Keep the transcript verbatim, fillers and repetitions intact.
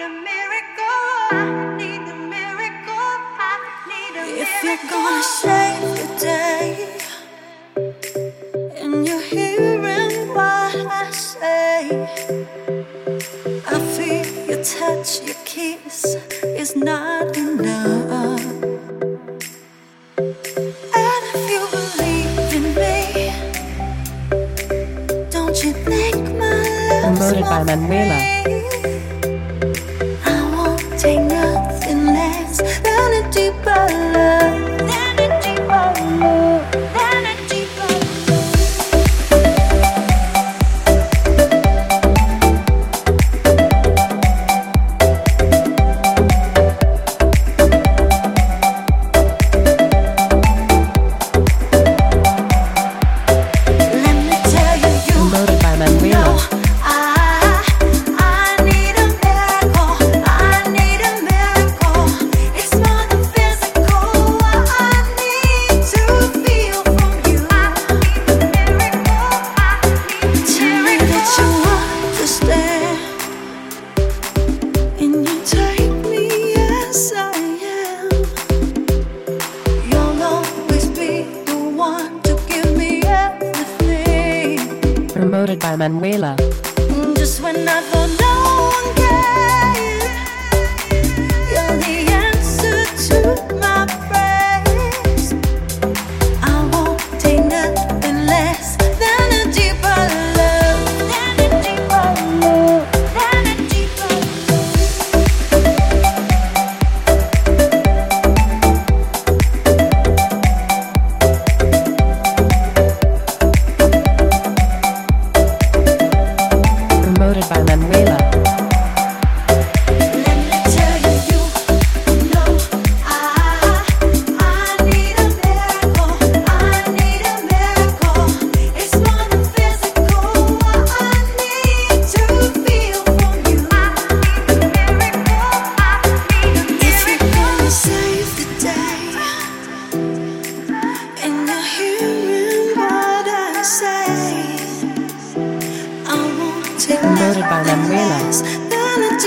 a miracle. I need a miracle. I need a miracle. If you're gonna save the day, and you're hearing what I say, I feel your touch, your kiss is not enough. And if you believe in me, don't you think my love's Promoted by Manuela. I won't take nothing less than a deeper love, than a deeper love, than a deeper love. Promoted by Manuela. Just when I thought no one cared, you're the answer to my prayers. I won't take nothing less than a deeper love, than a deeper love, than a deeper Promoted by Manuela. Let me tell you, you know I, I need a miracle. I need a miracle. It's more than physical. I need to feel from you. I need a miracle. I need a miracle. If you're gonna save the day, and you're hearing what I say, I won't take Promoted by nothing Manuela. less than a